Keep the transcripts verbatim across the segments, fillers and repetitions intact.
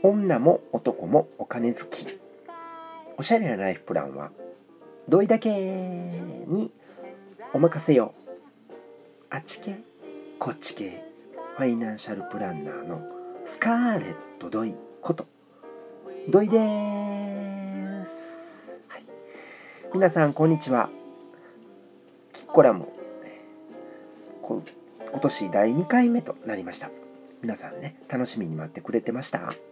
女も男もお金好き。おしゃれなライフプランはどいだけにお任せよ。あっち系こっち系ファイナンシャルプランナーのスカーレットドイことドイです、はい、皆さんこんにちは。キッコラムこ今年だいにかいめとなりました。皆さんね、楽しみに待ってくれてました。はい、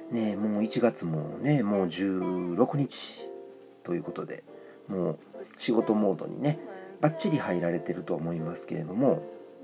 ね、もういちがつもね、もうじゅうろくにちということで、もう仕事モードにね、バッチリ入られてると思いますけれども、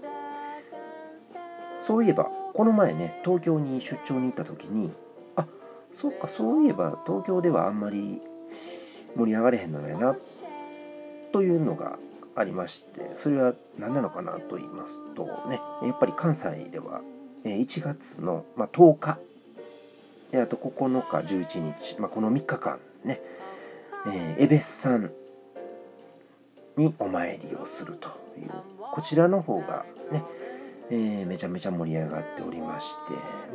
そういえばこの前ね、東京に出張に行った時に、あ、そうか、そういえば東京ではあんまり盛り上がれへんのやなというのがありまして、それは何なのかなと言いますとね、やっぱり関西ではいちがつのとおか、あとここのかじゅういちにち、まあ、このみっかかんね、えー、エベスさんにお参りをするという、こちらの方がね、えー、めちゃめちゃ盛り上がっておりまして、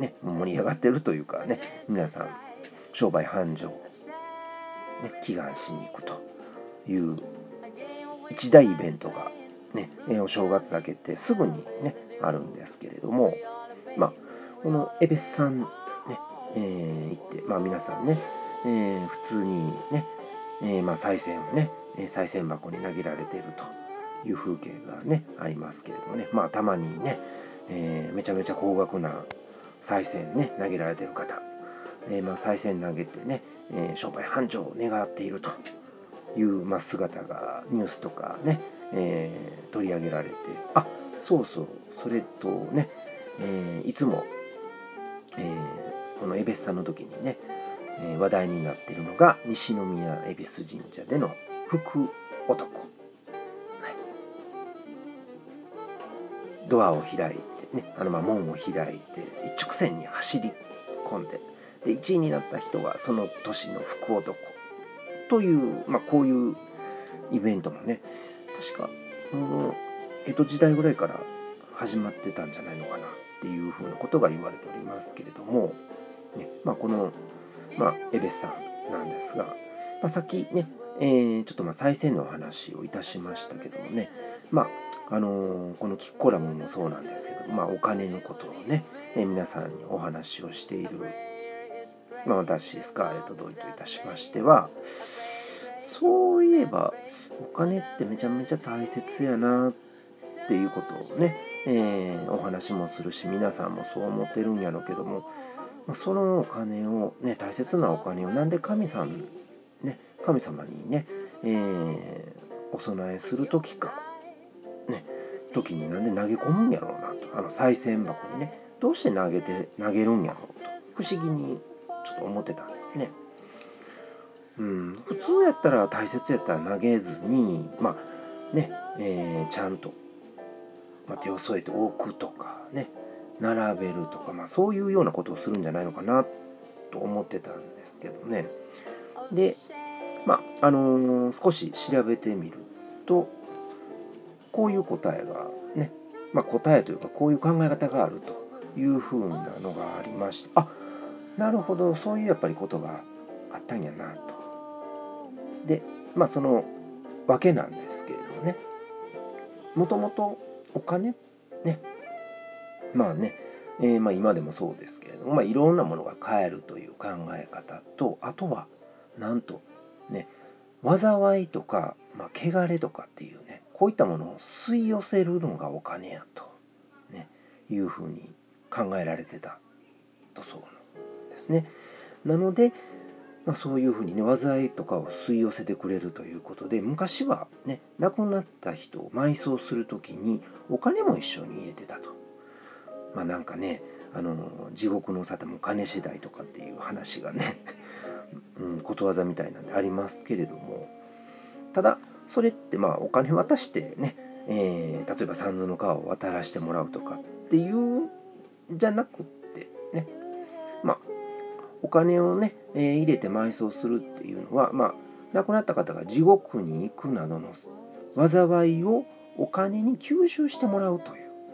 ね、盛り上がってるというかね、皆さん商売繁盛、ね、祈願しに行くという一大イベントがね、お正月明けてすぐにねあるんですけれども、まあこのエベスさんね、えー、行って、まあ皆さんね、えー、普通にね、えー、まあ賽銭をね、賽銭箱に投げられているという風景がねありますけれどもね、まあたまにね、えー、めちゃめちゃ高額な賽銭ね投げられている方、えー、まあ賽銭投げてね、えー、商売繁盛を願っているという、まあ、姿がニュースとかね、えー、取り上げられて、あ、そうそう、それとね、えー、いつも、えー、この恵比寿さんの時にね、えー、話題になっているのが西宮恵比寿神社での福男、はい、ドアを開いてね、あのまあ門を開いて一直線に走り込んで、でいちいになった人はその年の福男という、まあ、こういうイベントもね、確かもう江戸時代ぐらいから始まってたんじゃないのかなっていうふうなことが言われておりますけれども、ね、まあこの、まあ、エベスさんなんですが、まあ、さっきね、えー、ちょっとまあ賽銭のお話をいたしましたけどもね、まああのー、このキッコラムもそうなんですけど、まあ、お金のことをね、えー、皆さんにお話をしている、まあ、私スカーレット・ドイといたしましては、そういえばお金ってめちゃめちゃ大切やなっていうことをね、えー、お話もするし、皆さんもそう思ってるんやろうけども、そのお金をね、大切なお金をなんで神さんね、神様にね、えー、お供えする時かね、時になんで投げ込むんやろうなと、あの賽銭箱にね、どうして投げて投げるんやろうと不思議にちょっと思ってたんですね。うん、普通やったら大切やったら投げずに、まあね、えー、ちゃんと、まあ、手を添えて置くとかね、並べるとか、まあ、そういうようなことをするんじゃないのかなと思ってたんですけどね。で、まああのー、少し調べてみると、こういう答えがね、まあ、答えというかこういう考え方があるというふうなのがありまして、あ、なるほど、そういうやっぱりことがあったんやなと。で、まあそのわけなんですけれどもね、もともとお金ね、まあね、えーまあ今でもそうですけれども、まあ、いろんなものが買えるという考え方と、あとはなんとね、災いとか、まあ、汚れとかっていうね、こういったものを吸い寄せるのがお金やと、ね、いうふうに考えられてたとそうなんですね。なので、まあ、そういうふうにね、災いとかを吸い寄せてくれるということで、昔はね、亡くなった人を埋葬するときにお金も一緒に入れてたと。まあなんかね、あの地獄の沙汰も金次第とかっていう話がね、うん、ことわざみたいなんでありますけれども、ただそれってまあお金渡してね、えー、例えば三途の川を渡らせてもらうとかっていうんじゃなくってね、まあお金をね、えー入れて埋葬するっていうのは、まあ亡くなった方が地獄に行くなどの災いをお金に吸収してもらうという、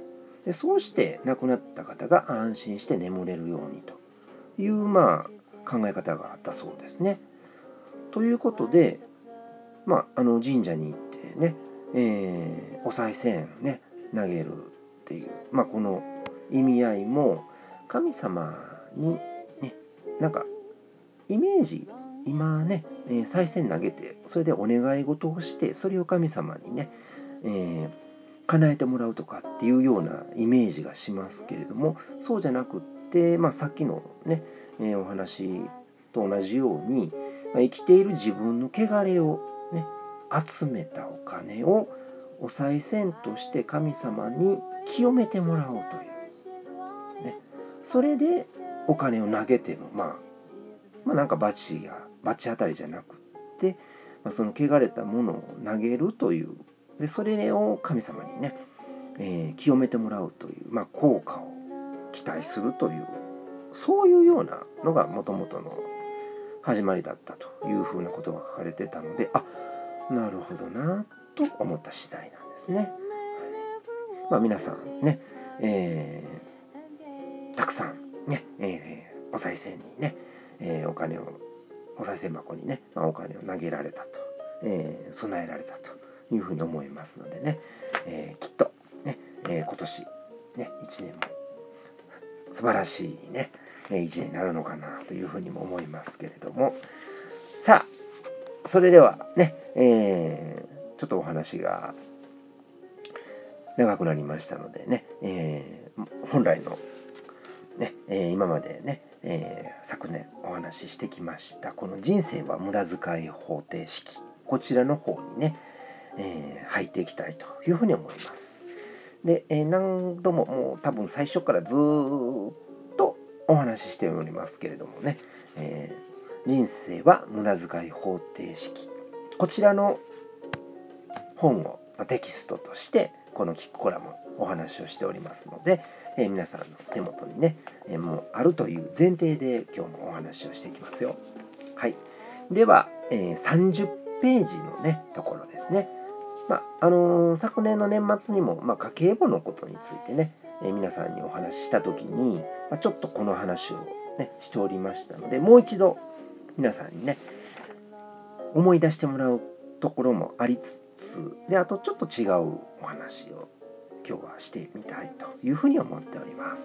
でそうして亡くなった方が安心して眠れるようにという、まあ、考え方があったそうですね。ということで、まあ、あの神社に行ってね、えーお賽銭ね投げるっていう、まあ、この意味合いも神様にねなんかイメージ今ね、えー、賽銭投げてそれでお願い事をしてそれを神様にね、えー、叶えてもらうとかっていうようなイメージがしますけれども、そうじゃなくって、まあ、さっきのね、えー、お話と同じように、まあ、生きている自分の汚れをね集めたお金をお賽銭として神様に清めてもらおうという、ね、それでお金を投げても、まあ、まあなんか罰や罰当たりじゃなくって、まあ、その汚れたものを投げるというでそれを神様にね、えー、清めてもらうという、まあ、効果を期待するというそういうようなのがもともとの始まりだったというふうなことが書かれてたので、あ、なるほどなと思った次第なんですね。まあ、皆さんね、えー、たくさんね、えー、お賽銭にね、えー、お金をお賽銭箱にね、まあ、お金を投げられたと、えー、備えられたというふうに思いますのでね、えー、きっとね、えー、今年ねいちねんも素晴らしいねいちねんになるのかなというふうにも思いますけれども、さあそれではね、えー、ちょっとお話が長くなりましたのでね、えー、本来のね、えー、今までね、えー、昨年お話ししてきましたこの人生は無駄遣い方程式、こちらの方にね、えー、入っていきたいというふうに思います。で、えー、何度ももう多分最初からずっとお話ししておりますけれどもね、えー、人生は無駄遣い方程式、こちらの本をテキストとしてこのキックコラムお話をしておりますので、えー、皆さんの手元にね、えー、もうあるという前提で今日もお話をしていきますよ。はい。では、えー、さんじゅっページのねところですね。まあのー、昨年の年末にも、まあ、家計簿のことについてね、えー、皆さんにお話しした時に、まあ、ちょっとこの話を、ね、しておりましたので、もう一度皆さんにね思い出してもらうところもありつつで、あとちょっと違うお話を今日はしてみたいというふうに思っております。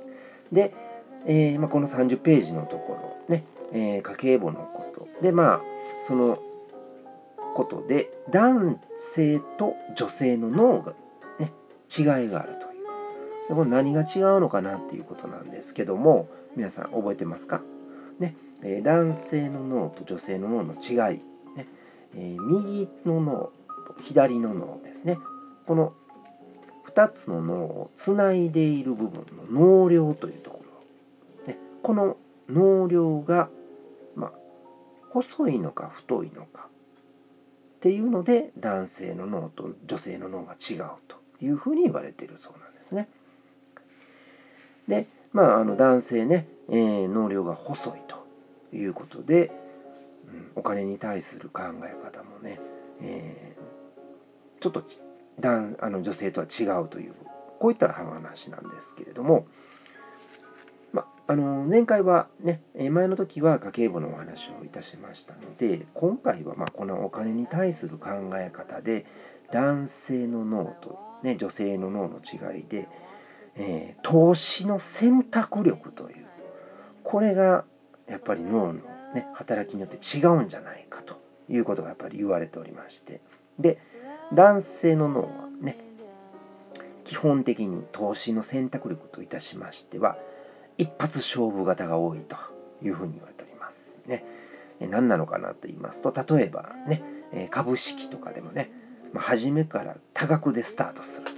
で、えーまあ、このさんじゅっページのところね、えー、家計簿のことで、まあそのことで男性と女性の脳がね違いがあるという、でこれ何が違うのかなっていうことなんですけども、皆さん覚えてますかね、えー、男性の脳と女性の脳の違い、ねえー、右の脳と左の脳ですね、このふたつの脳をつないでいる部分の脳梁というところ、ね、この脳梁が、まあ、細いのか太いのかっていうので男性の脳と女性の脳が違うというふうに言われているそうなんですね。で、まあ、あの男性ね、えー、脳梁が細いということで、うん、お金に対する考え方もね、えー、ちょっと男あの女性とは違うというこういった話なんですけれども、まあの前回はね前の時は家計簿のお話をいたしましたので、今回はまあこのお金に対する考え方で男性の脳と、ね、女性の脳の違いで、えー、投資の選択力というこれがやっぱり脳の、ね、働きによって違うんじゃないかということがやっぱり言われておりまして、で男性の脳はね基本的に投資の選択力といたしましては一発勝負型が多いというふうに言われておりますね。何なのかなと言いますと、例えばね株式とかでもね、まあ、初めから多額でスタートするという、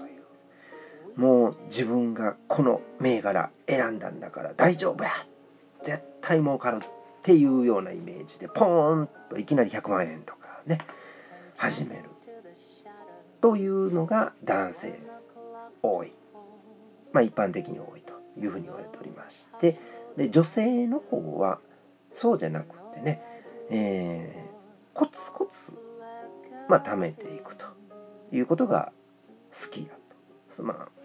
もう自分がこの銘柄選んだんだから大丈夫や絶対儲かるっていうようなイメージでポーンといきなりひゃくまんえんとかね始めるというのが男性多い、まあ一般的に多いというふうに言われておりまして、で女性の方はそうじゃなくてね、えー、コツコツまあ貯めていくということが好きだと、まあ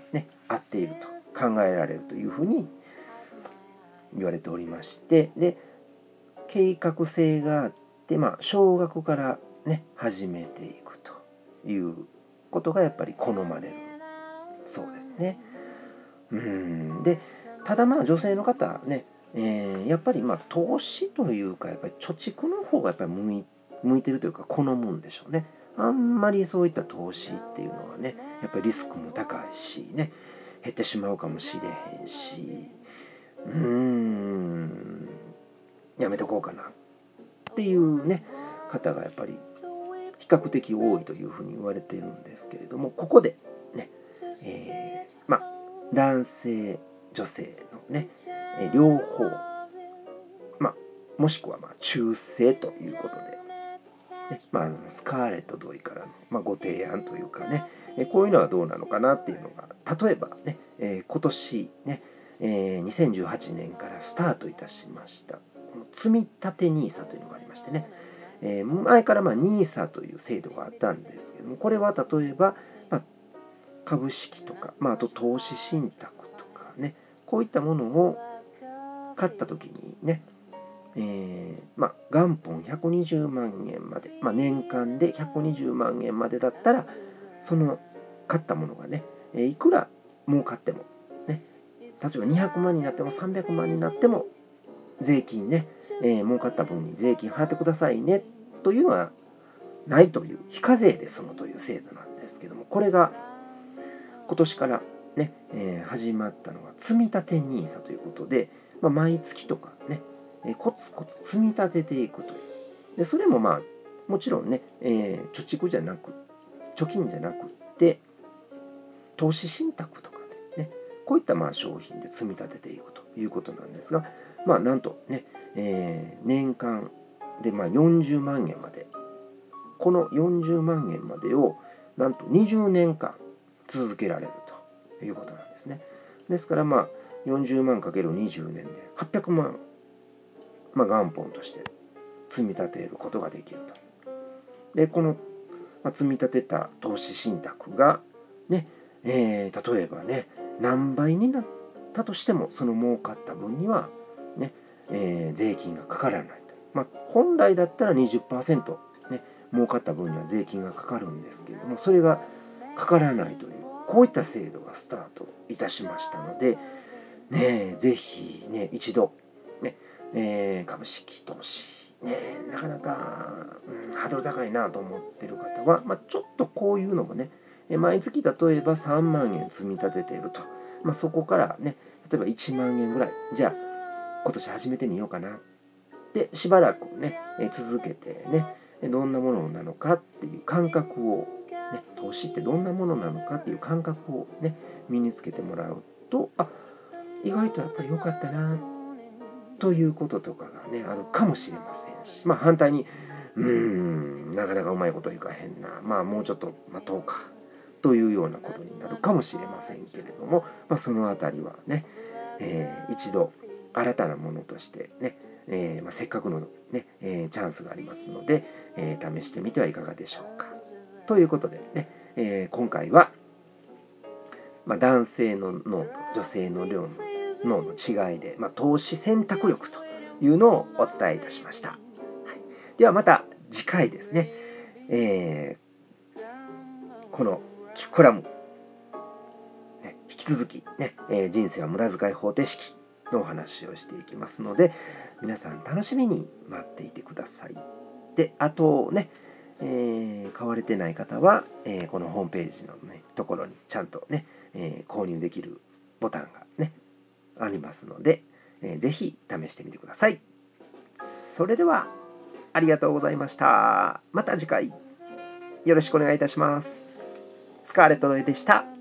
ね、合っていると考えられるというふうに言われておりまして、で計画性があって、まあ、少額からね始めていくということがやっぱり好まれるそうですね。うんでただまあ女性の方ね、えー、やっぱりまあ投資というかやっぱり貯蓄の方がやっぱり向い向いてるというか好むんでしょうね。あんまりそういった投資っていうのはねやっぱりリスクも高いしね、減ってしまうかもしれへんし、うーんやめとこうかなっていうね方がやっぱり比較的多いというふうに言われているんですけれども、ここでね、えー、まあ男性女性のね、えー、両方、まあ、もしくはまあ中性ということで、ねまあ、あのスカーレット・ドイからの、まあ、ご提案というかね、えー、こういうのはどうなのかなっていうのが、例えばね、えー、今年ね、えー、にせんじゅうはちねんからスタートいたしましたこの積み立て ニーサ というのがありましてね、えー、前からまあ ニーサ という制度があったんですけども、これは例えば、まあ、株式とか、まあ、あと投資信託とかね、こういったものを買った時にね、えーまあ、元本ひゃくにじゅうまんえんまで、まあ、年間でひゃくにじゅうまんえんまでだったら、その買ったものがね、えー、いくら儲かっても、ね、例えばにひゃくまんになってもさんびゃくまんになっても税金ね、えー、儲かった分に税金払ってくださいねというのはないという、非課税で済むという制度なんですけども、これが今年からね、えー、始まったのが積み立て ニーサ ということで、まあ、毎月とかね、えー、コツコツ積み立てていくという。でそれもまあもちろんね、えー、貯蓄じゃなく貯金じゃなくって投資信託とかでね、こういったまあ商品で積み立てていくということなんですが、まあなんとね、えー、年間でまあよんじゅうまんえんまで、このよんじゅうまんえんまでをなんとにじゅうねんかん続けられるということなんですね。ですからまあよんじゅうまんかけるにじゅうねんではっぴゃくまん、まあ、元本として積み立てることができると。でこの、まあ、積み立てた投資信託がね、えー、例えばね何倍になったとしてもその儲かった分にはね、えー、税金がかからないと。まあ、本来だったら にじゅっパーセント ね儲かった分には税金がかかるんですけれども、それがかからないという、こういった制度がスタートいたしましたので、ね、ぜひね一度ね、えー、株式投資ねなかなか、うん、ハードル高いなと思ってる方は、まあ、ちょっとこういうのもね、毎月例えばさんまんえん積み立てていると、まあ、そこからね例えばいちまんえんぐらい、じゃあ今年始めてみようかなでしばらくね続けてね、どんなものなのかっていう感覚を、ね、投資ってどんなものなのかっていう感覚をね身につけてもらうと、あ、意外とやっぱり良かったなということとかがねあるかもしれませんし、まあ反対にうーんなかなかうまいこといかへんな、まあもうちょっと待とうかというようなことになるかもしれませんけれども、まあ、そのあたりはね、えー、一度新たなものとしてね、えーまあ、せっかくの、ねえー、チャンスがありますので、えー、試してみてはいかがでしょうか。ということでね、えー、今回は、まあ、男性の脳と女性の脳の脳の違いで、まあ、投資選択力というのをお伝えいたしました。はい、ではまた次回ですね、えー、このキクコラム、ね、引き続きね、えー、人生は無駄遣い方程式のお話をしていきますので、皆さん楽しみに待っていてください。で、あとね、えー、買われてない方は、えー、このホームページの、ね、ところにちゃんとね、えー、購入できるボタンがねありますので、えー、ぜひ試してみてください。それではありがとうございました。また次回よろしくお願いいたします。スカーレットでした。